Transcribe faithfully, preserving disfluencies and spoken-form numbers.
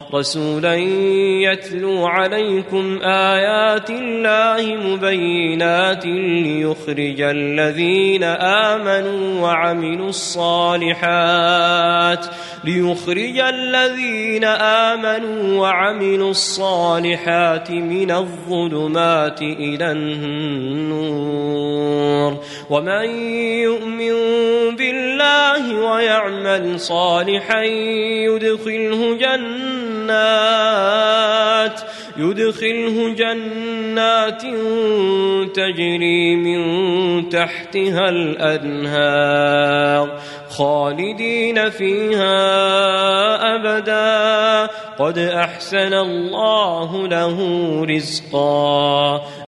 رسولا يتلو عليكم آيات الله مبينات ليخرج الذين آمنوا وعملوا الصالحات ليخرج الذين آمنوا وعملوا الصالحات من الظلمات إلى النور ومن يؤمن بالله ويعمل صالحا يدخله جنات يدخله جنات تجري من تحتها الأنهار خالدين فيها أبدا قد أحسن الله له رزقا.